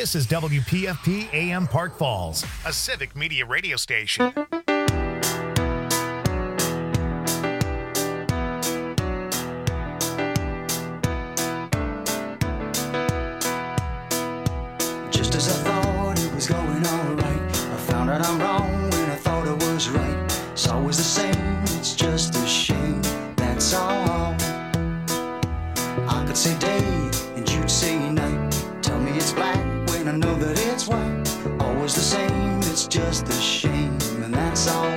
This is WPFP AM Park Falls, a civic media radio station. Just as I thought it was going all right, I found out I'm wrong when I thought I was right. It's always the same, it's just a shame, that's all. I could say day and you'd say night. Tell me it's black when I know that it's white. Always the same, it's just a shame, and that's all.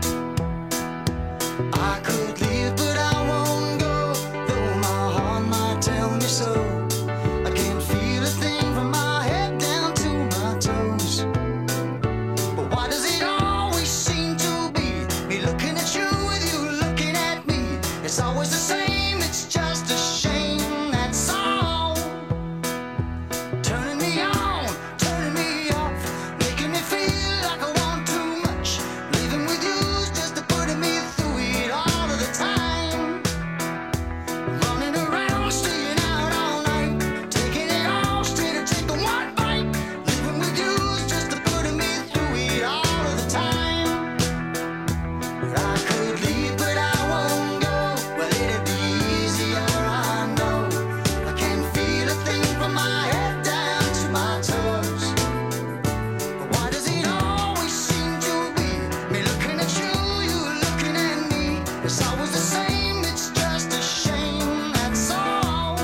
I could leave, but I won't go, though my heart might tell me so. I can't feel a thing from my head down to my toes. But why does it always seem to be me looking at you with you looking at me? It's always the same, it's just a shame, that's all. Turning me on, turning me off, making me feel like I want too much. Leaving with you's just putting me through it all of the time. Running around, staying out all night, taking it all straight or taking one bite. Leaving with you's just putting me through it all of the time. But I could leave, but I won't go. Well, it'd be easier, I know. I can't feel a thing from my head down to my toes. But why does it always seem to be me looking at you, you looking at me? It's always the same, it's just a shame, that's all.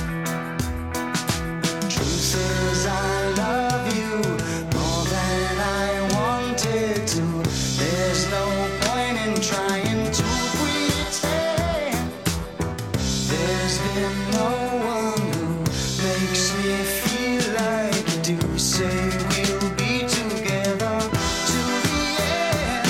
Truth is I love you more than I wanted to. There's no point in trying to pretend. There's been no one who makes me feel like you do. Say we'll be together to the end.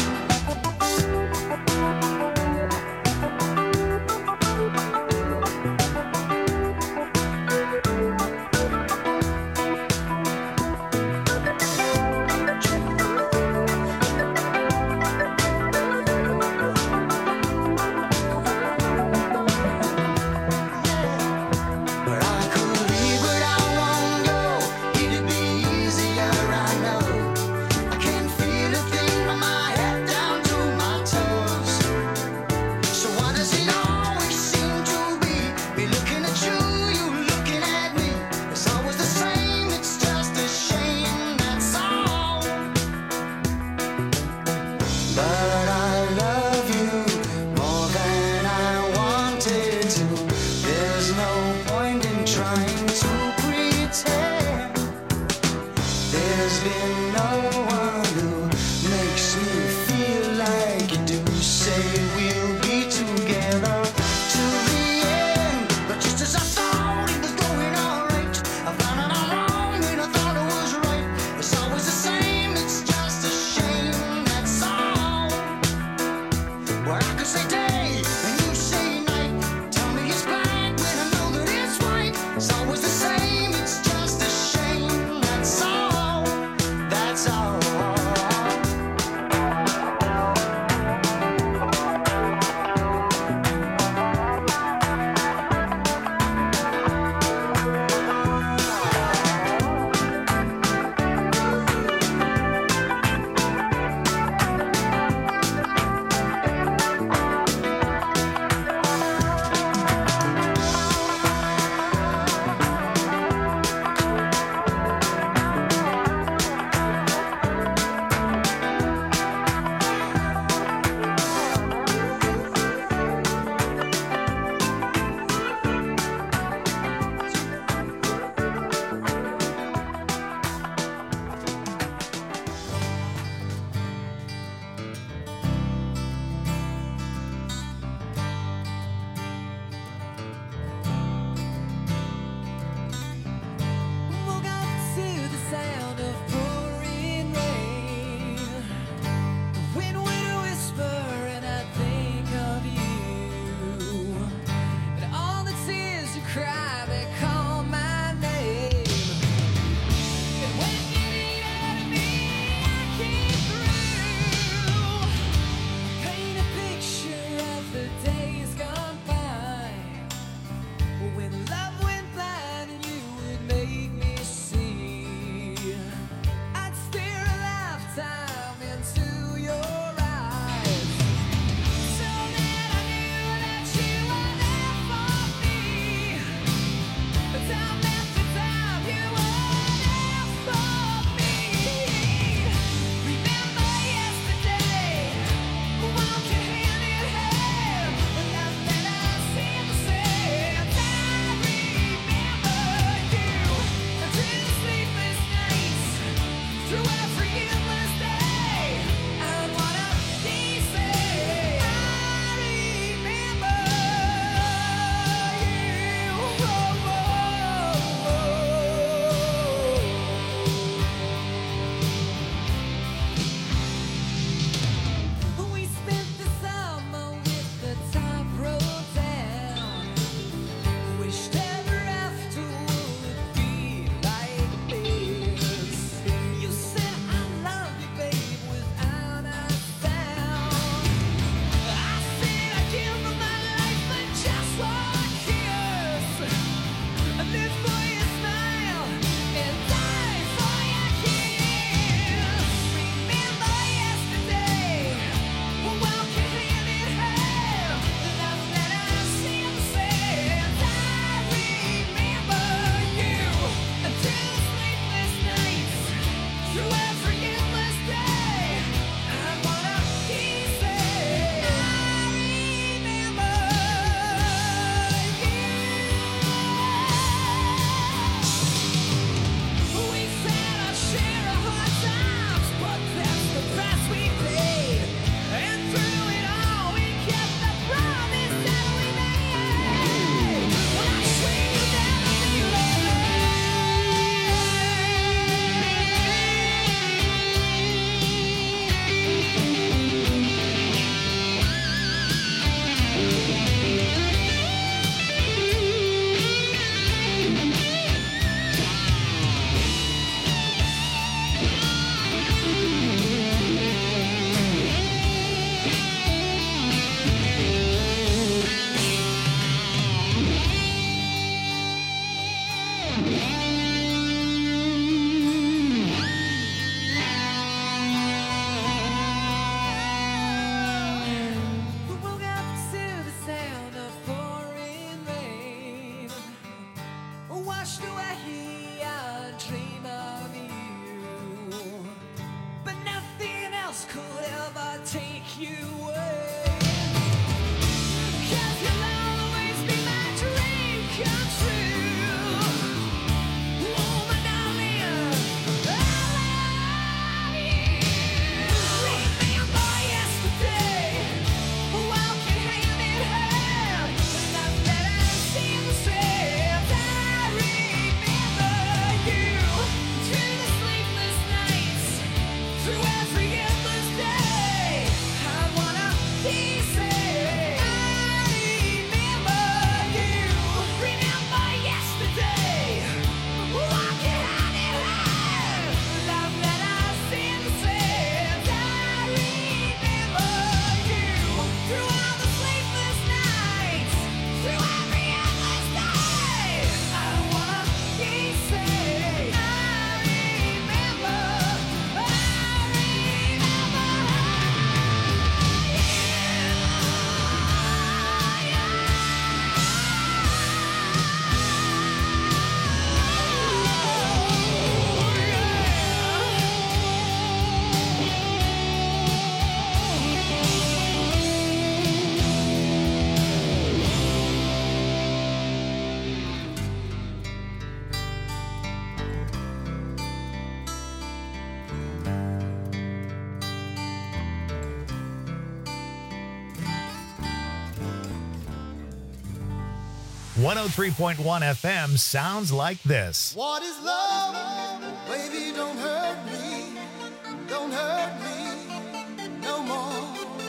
.1 FM sounds like this. What is love? Baby, don't hurt me. Don't hurt me no more.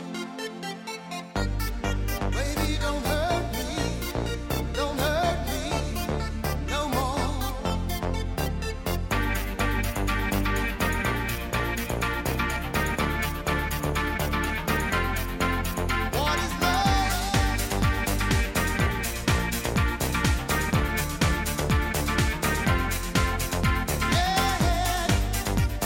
Baby, don't hurt me. Don't hurt me no more. What is love? Yeah.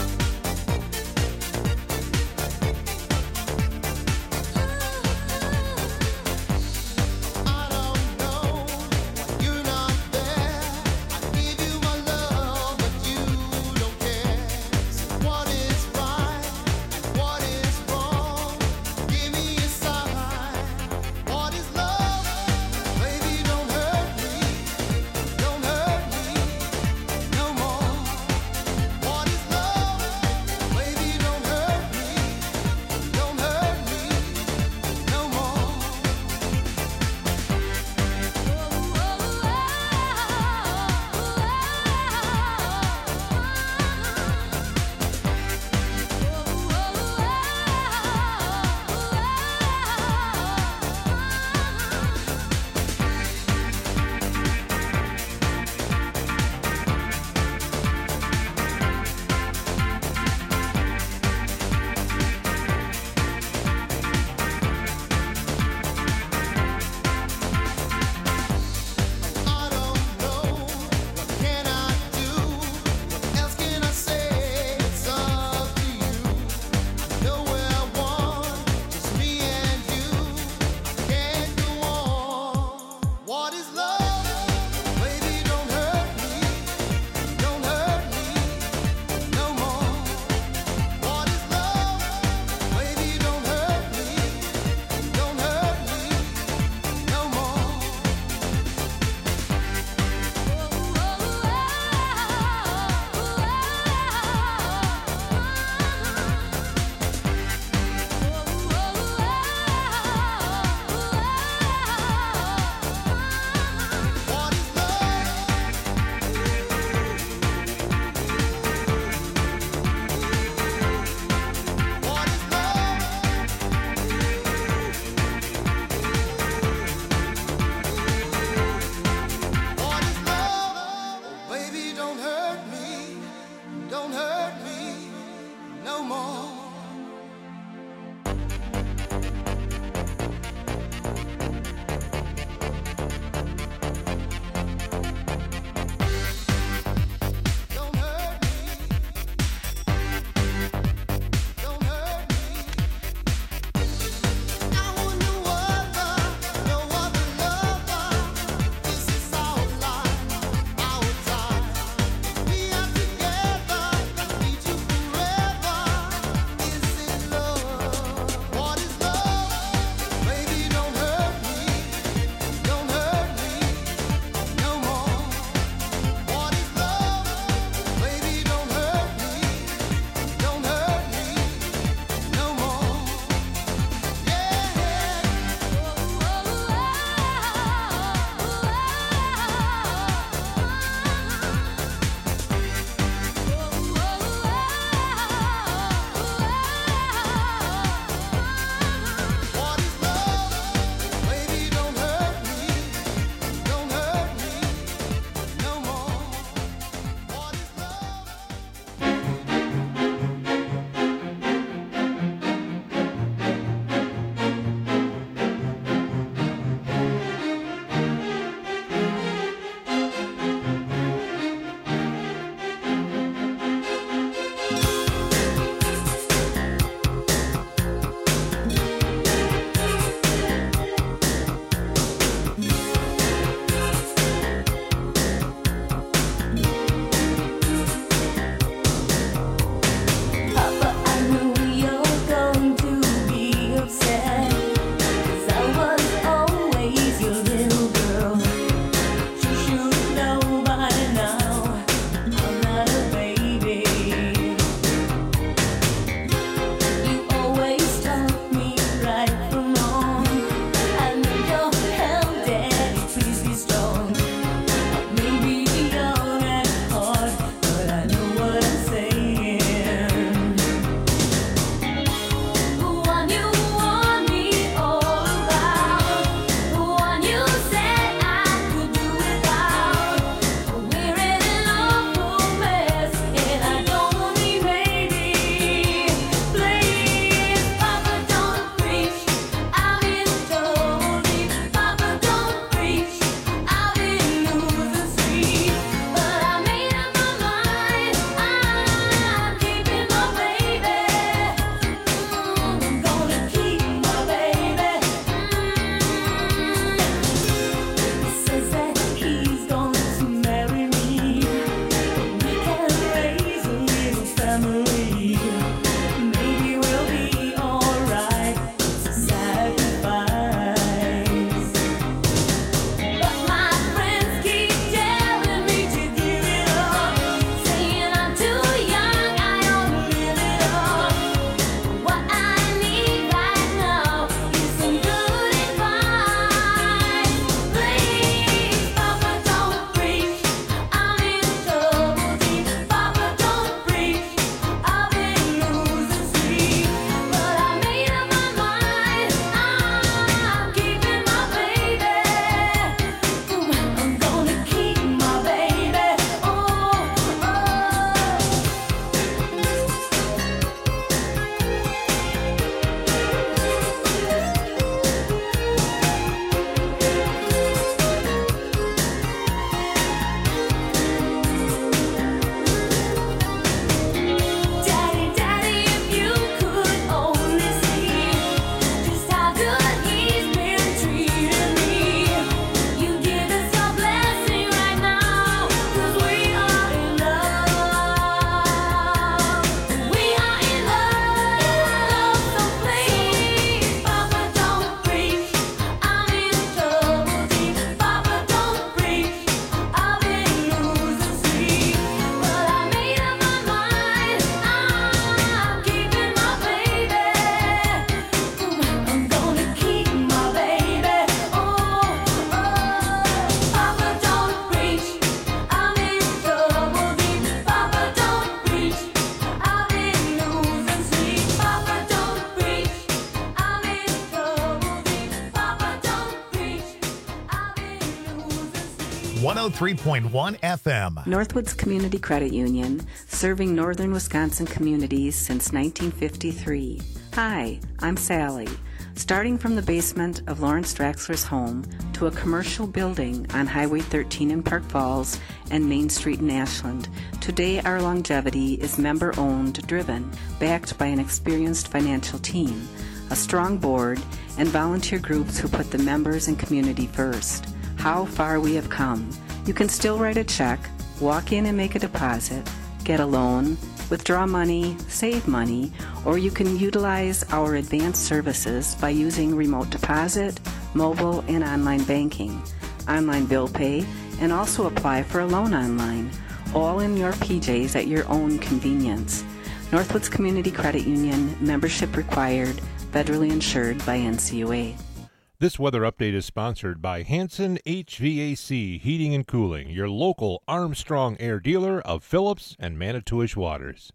103.1 FM. Northwoods Community Credit Union, serving northern Wisconsin communities since 1953. Hi, I'm Sally. Starting from the basement of Lawrence Draxler's home to a commercial building on Highway 13 in Park Falls and Main Street in Ashland, today our longevity is member-owned, driven, backed by an experienced financial team, a strong board, and volunteer groups who put the members and community first. How far we have come. You can still write a check, walk in and make a deposit, get a loan, withdraw money, save money, or you can utilize our advanced services by using remote deposit, mobile, and online banking, online bill pay, and also apply for a loan online, all in your PJs at your own convenience. Northwoods Community Credit Union, membership required, federally insured by NCUA. This weather update is sponsored by Hanson HVAC Heating and Cooling, your local Armstrong Air dealer of Phillips and Manitowish Waters.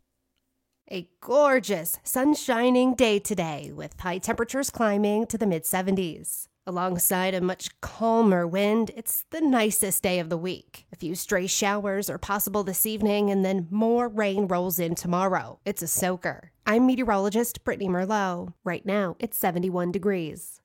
A gorgeous, sun-shining day today with high temperatures climbing to the mid-70s. Alongside a much calmer wind, it's the nicest day of the week. A few stray showers are possible this evening, and then more rain rolls in tomorrow. It's a soaker. I'm meteorologist Brittany Merlot. Right now, it's 71 degrees.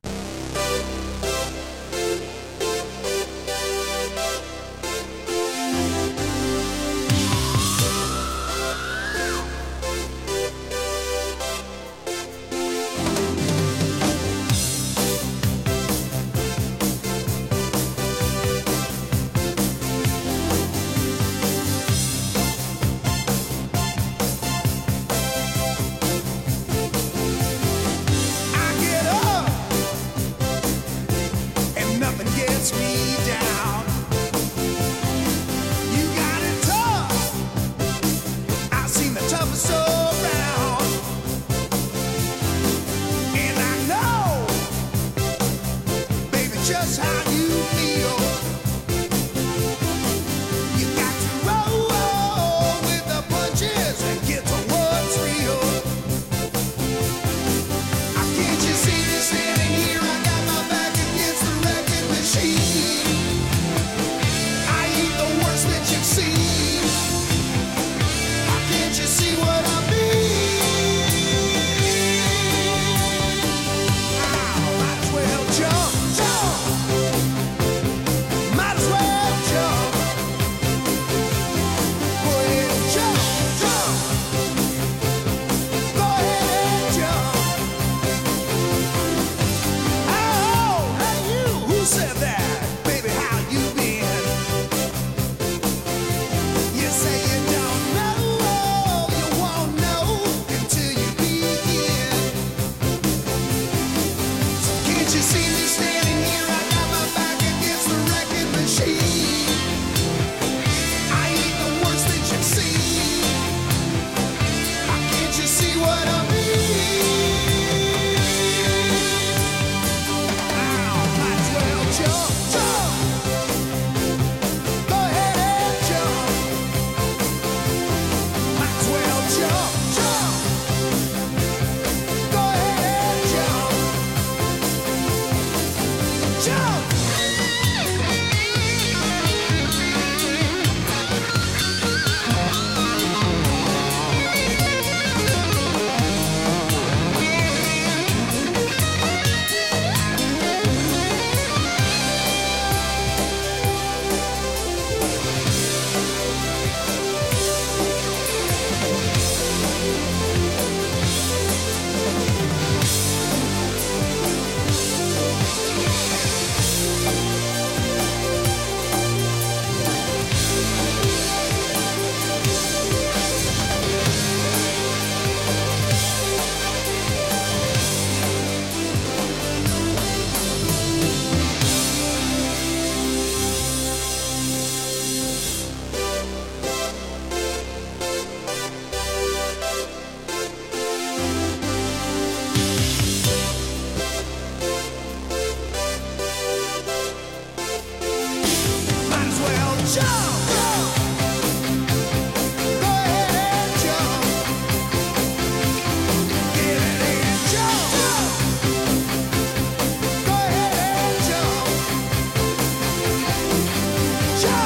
Jump!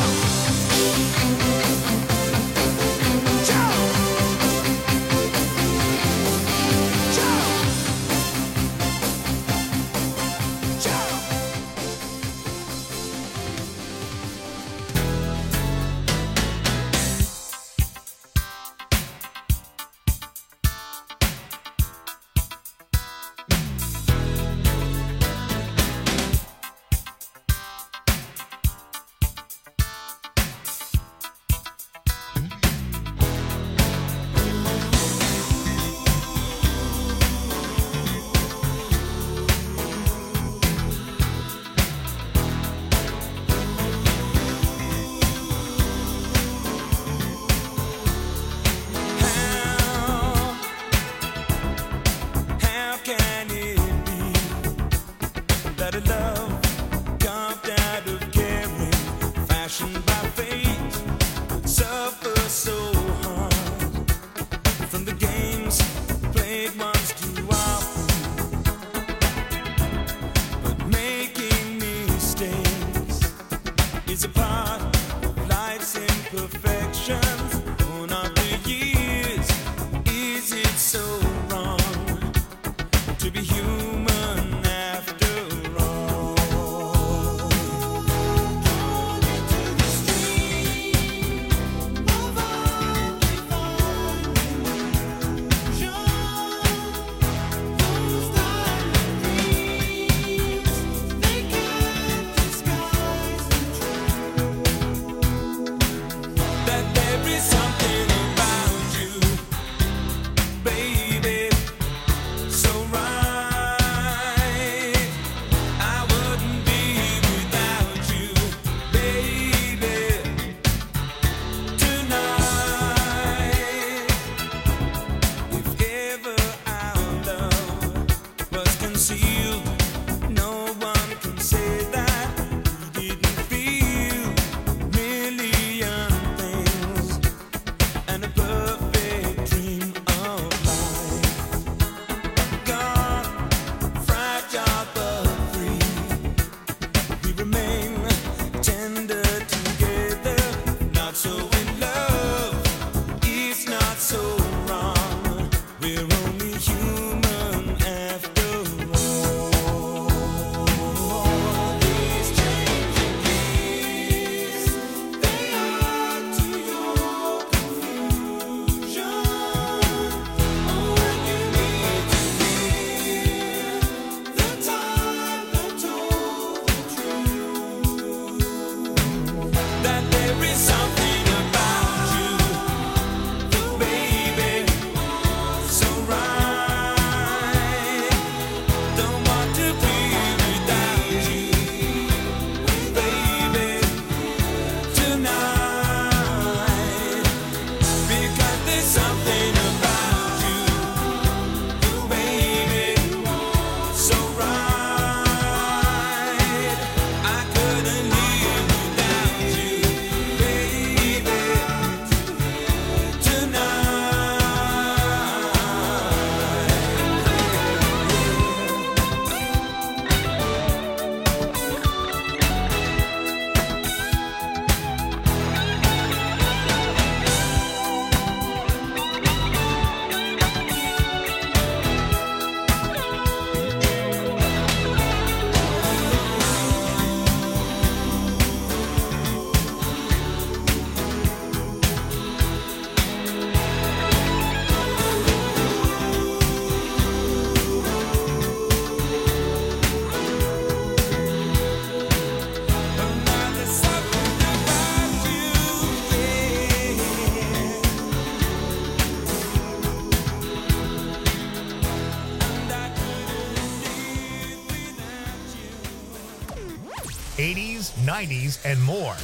80s, 90s, and more.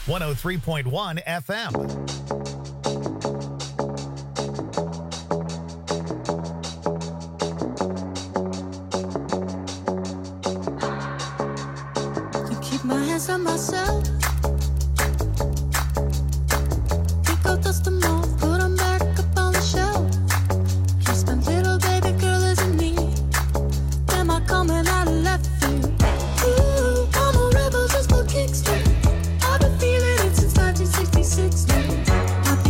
103.1 FM. My hands on myself. Pick out dust them off, put them back up on the shelf. Just a little baby girl isn't me. Am I coming out of left field? Ooh, I'm a rebel just for kicks. I've been feeling it since 1966. I've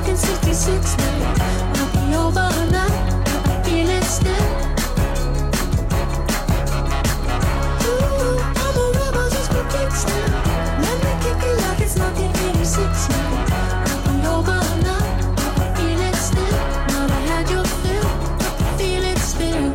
in 66 now. Might be over or not, but I feel it still. Ooh, I'm a rebel just for kicks now. Let me kick it like it's 1986 now. Might be over or not, but I feel it still. Not I had your fill, but I feel it still.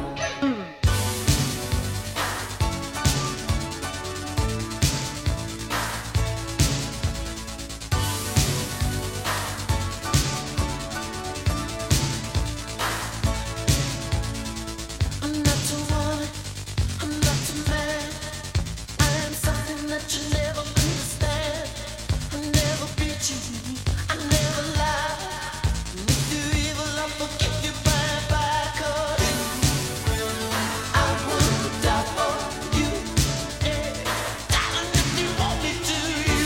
I'm not too woman, I'm not too man. I am something that you never understand. I never beat you, I never lie. And if you're evil, I'll forgive you bye. 'Cause I would die for you, yeah. Darling, if you want me to,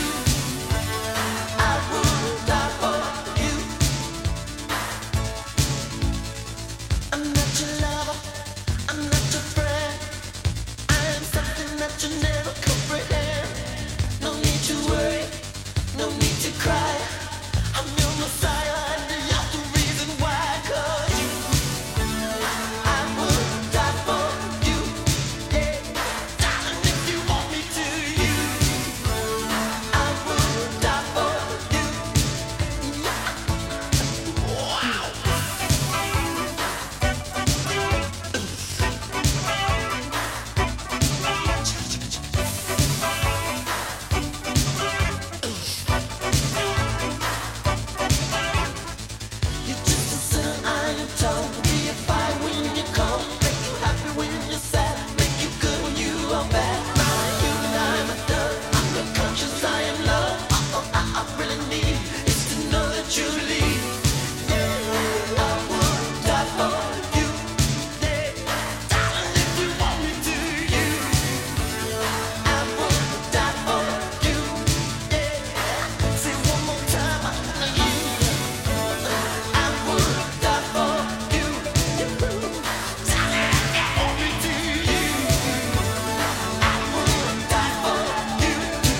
I would die for you. I'm not your lover, I'm not your friend. I am something that you never comprehend. No need to worry, no need to cry. I'm your messiah and you're the reason why. 'Cause you, I would die for you, yeah. Darling, if you want me to, I would die for you. Wow. You're just a sinner, I am told. Be a fire when you come. Make you happy when you're sad. Make you good when you are bad. I'm a human, I'm a thug. I'm not conscious, I am love. All I really need is to know that you leave. Yeah, I would die for you. Yeah, darling, if you want me to, I would die for you. Yeah, say one more time, I know you. I would die for you. Darling, if you want me to, I would die for you.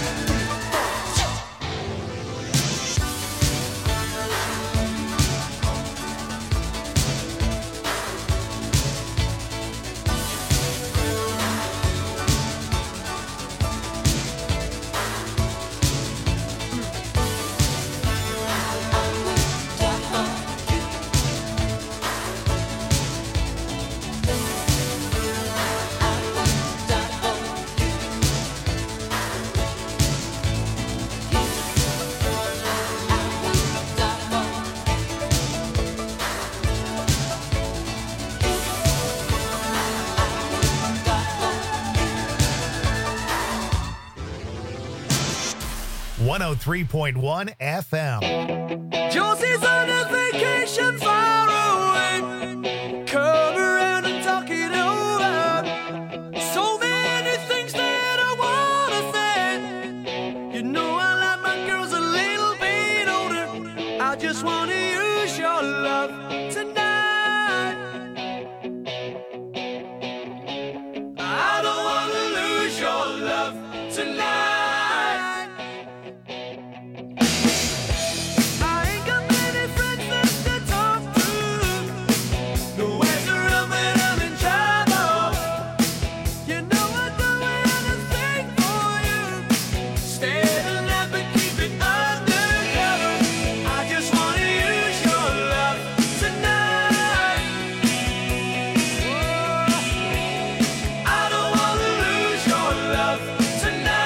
One 103.1 FM. Josie's on a vacation far away. Come around and talk it over. So many things that I wanna say. You know I like my girls a little bit older. I just wanna use your love tonight. I don't wanna lose your love tonight. I ain't got many friends left to talk to. No ways around when I'm in trouble. You know I'd do anything for you. Stay the night but keep it undercover. I just wanna use your love tonight. Whoa. I don't wanna lose your love tonight.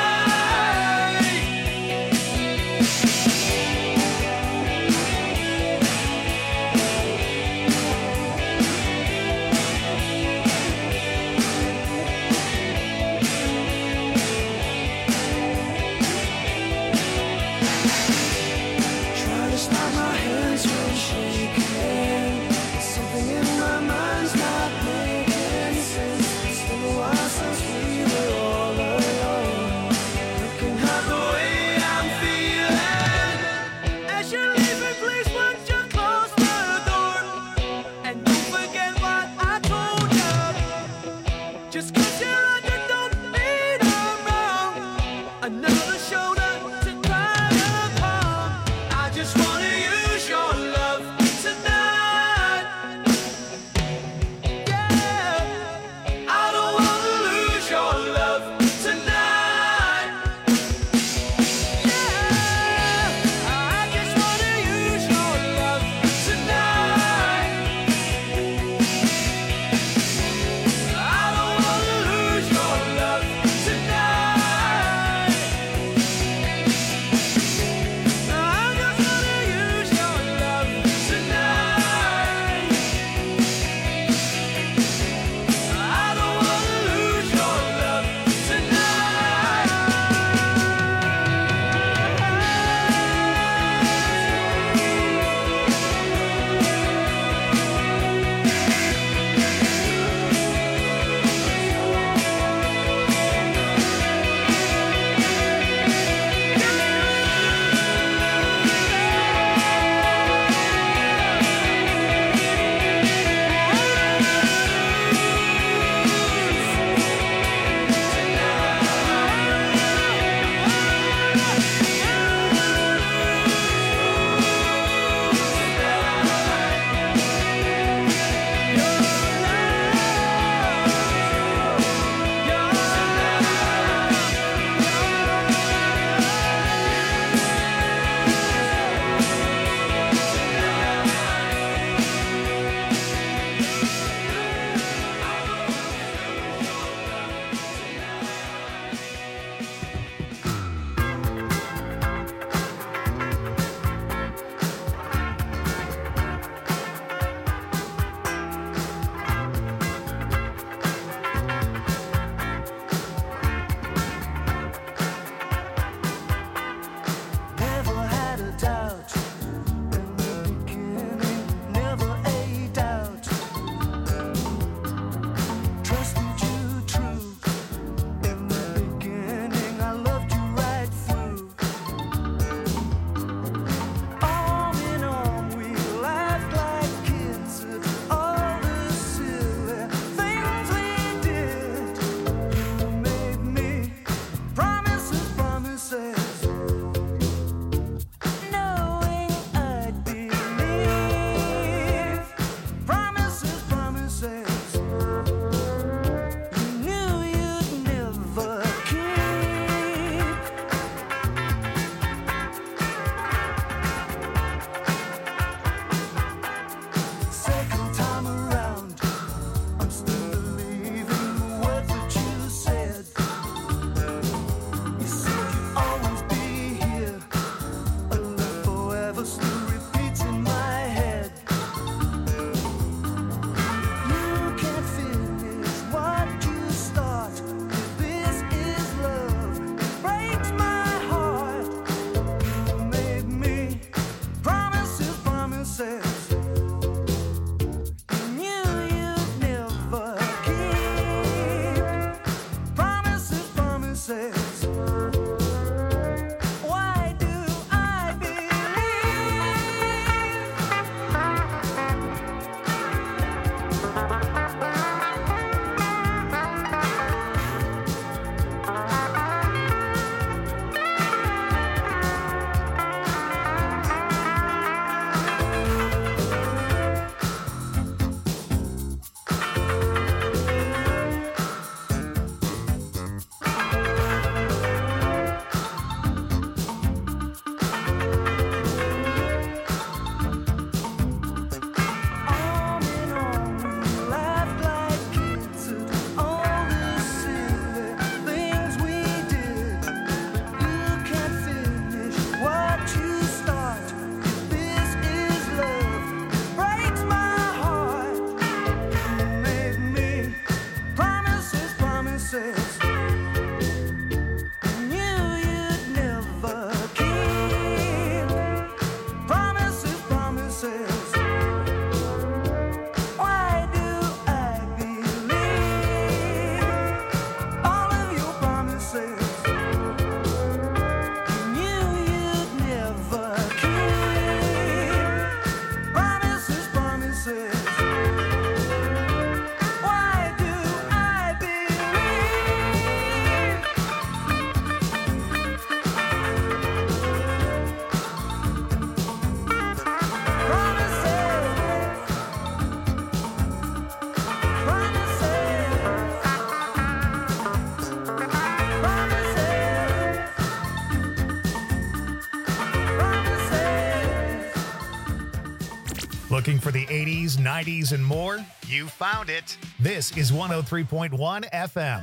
Try to stop my hands from shaking. Something in my mind's not making sense. It's been a while since we were all alone. You can hide the way I'm feeling. As you're leaving, please won't you close the door? And don't forget what I told you. Just 'cause you're under, don't mean I'm wrong. Another shoulder to cry upon. I just wanna use your love Looking for the 80s, 90s, and more? You found it. This is 103.1 FM.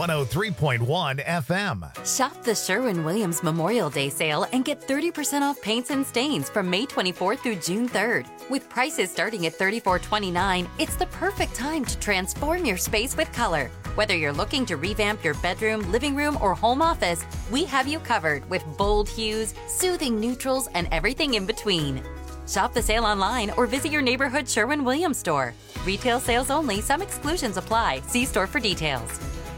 103.1 FM. Shop the Sherwin-Williams Memorial Day sale and get 30% off paints and stains from May 24th through June 3rd. With prices starting at $34.29, it's the perfect time to transform your space with color. Whether you're looking to revamp your bedroom, living room, or home office, we have you covered with bold hues, soothing neutrals, and everything in between. Shop the sale online or visit your neighborhood Sherwin-Williams store. Retail sales only. Some exclusions apply. See store for details.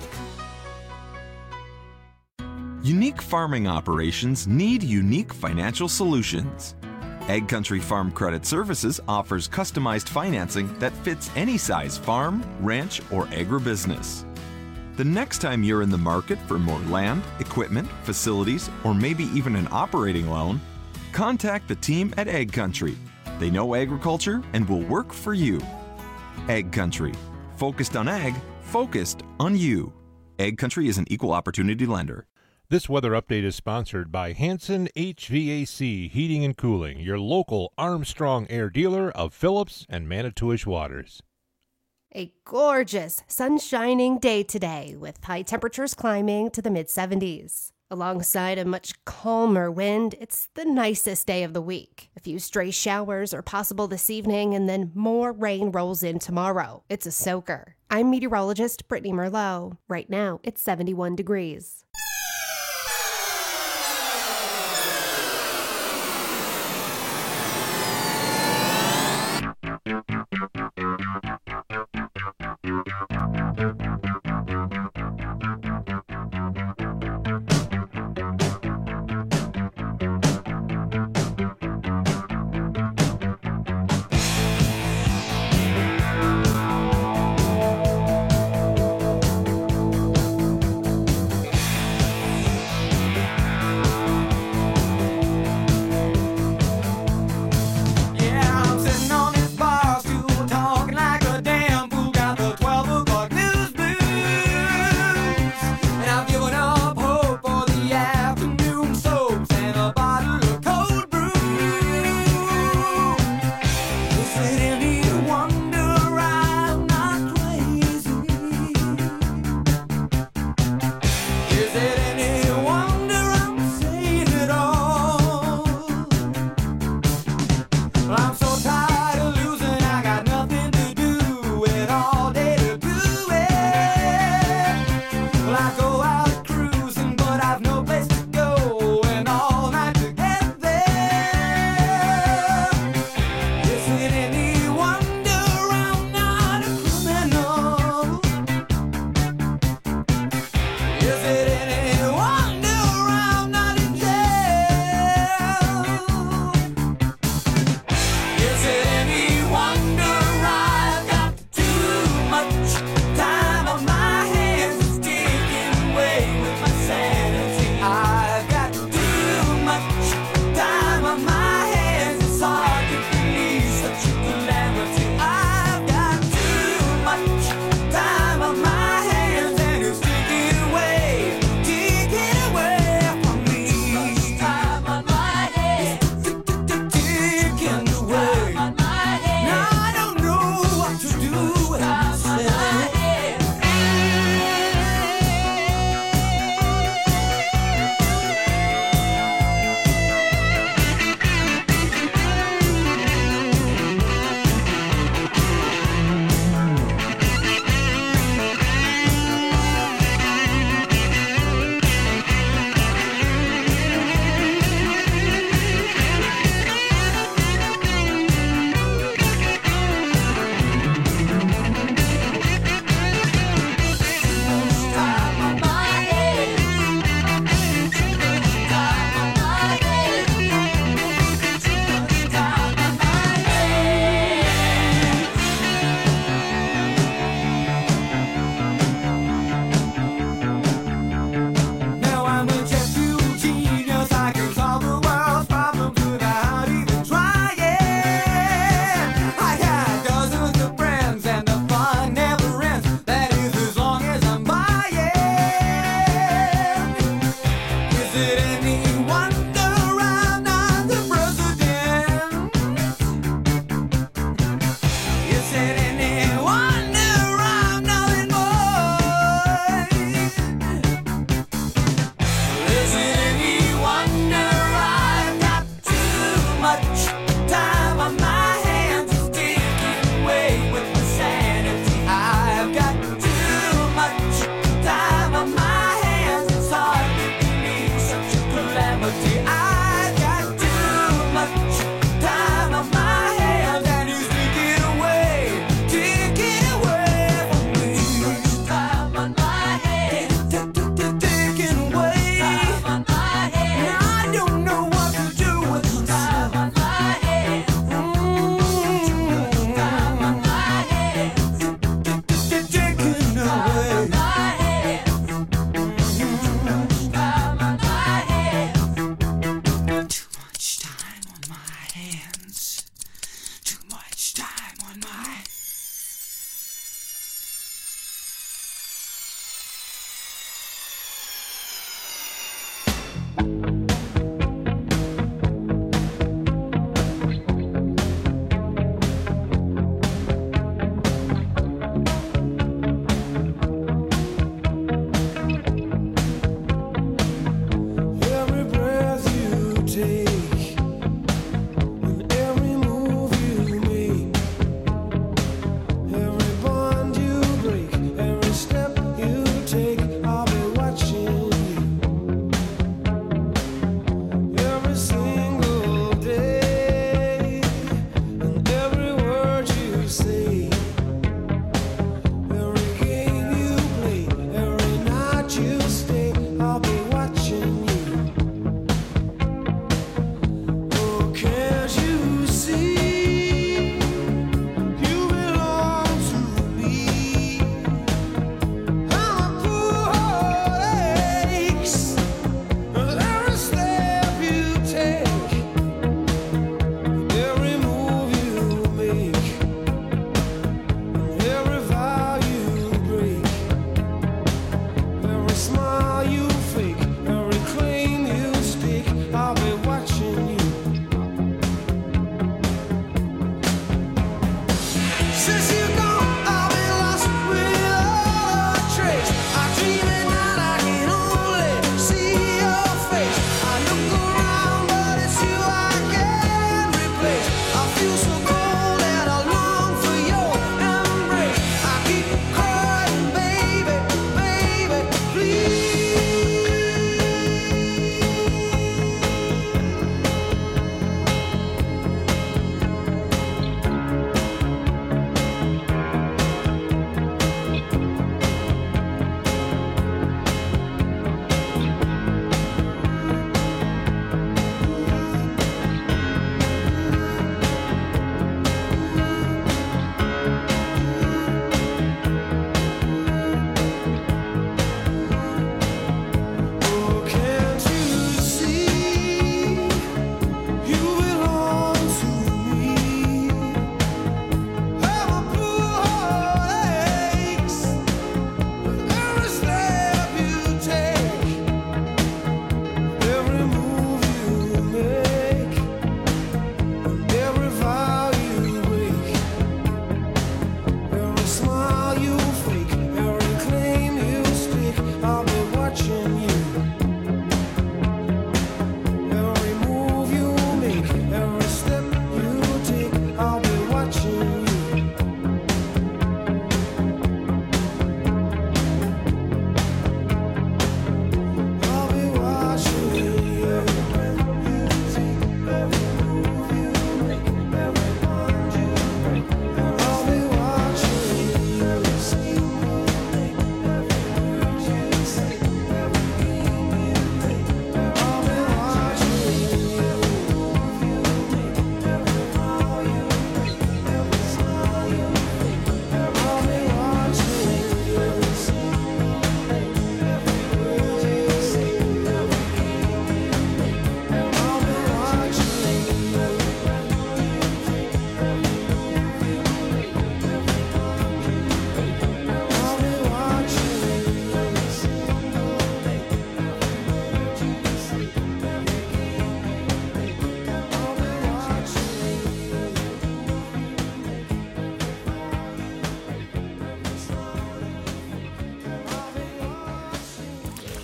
Unique farming operations need unique financial solutions. Ag Country Farm Credit Services offers customized financing that fits any size farm, ranch, or agribusiness. The next time you're in the market for more land, equipment, facilities, or maybe even an operating loan, contact the team at Ag Country. They know agriculture and will work for you. Ag Country. Focused on ag, focused on you. Ag Country is an equal opportunity lender. This weather update is sponsored by Hanson HVAC Heating and Cooling, your local Armstrong Air dealer of Phillips and Manitowish Waters. A gorgeous, sun-shining day today with high temperatures climbing to the mid-70s. Alongside a much calmer wind, it's the nicest day of the week. A few stray showers are possible this evening, and then more rain rolls in tomorrow. It's a soaker. I'm meteorologist Brittany Merlot. Right now, it's 71 degrees.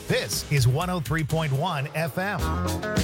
This is 103.1 FM.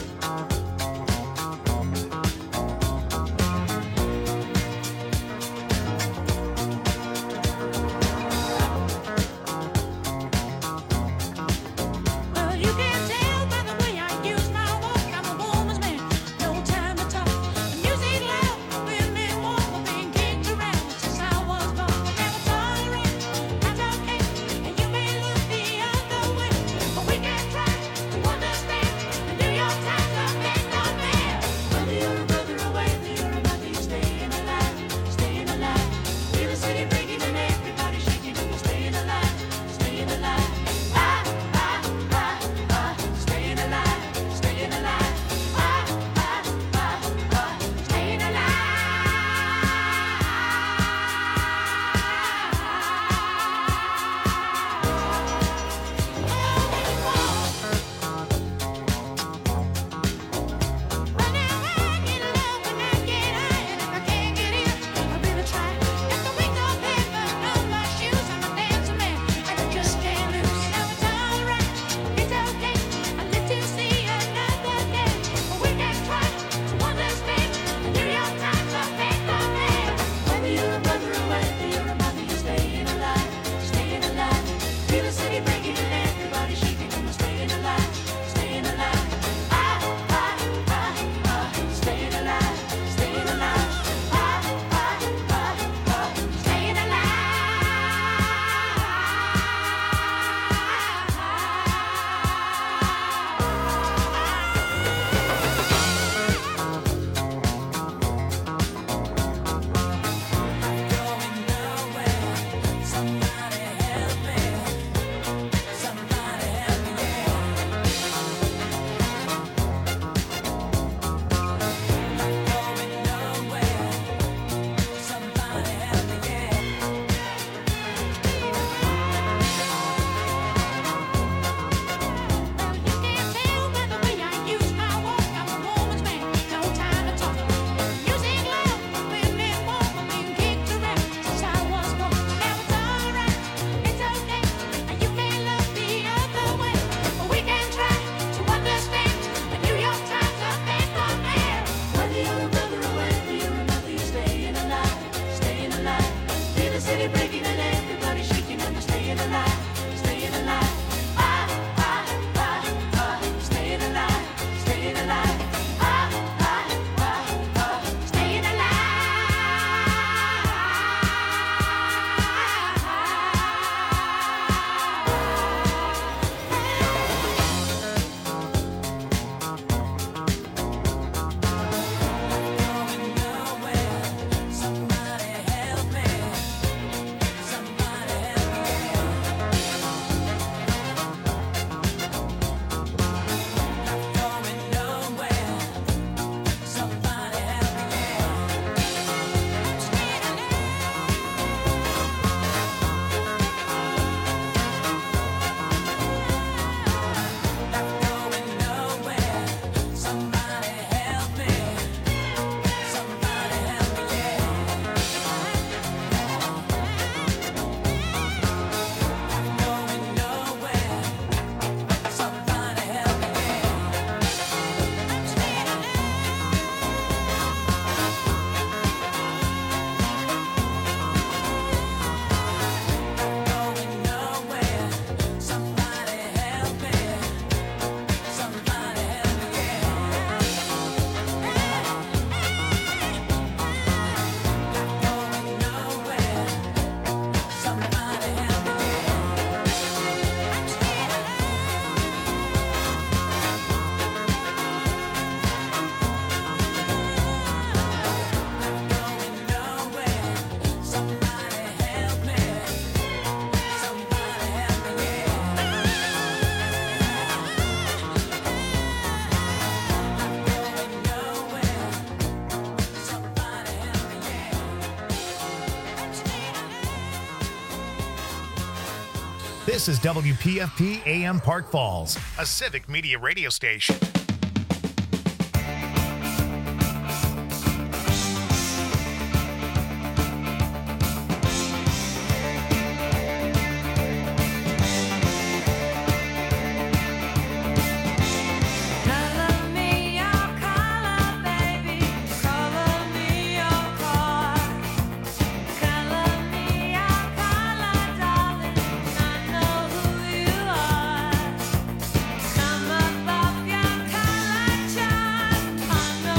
This is WPFP AM Park Falls, a civic media radio station.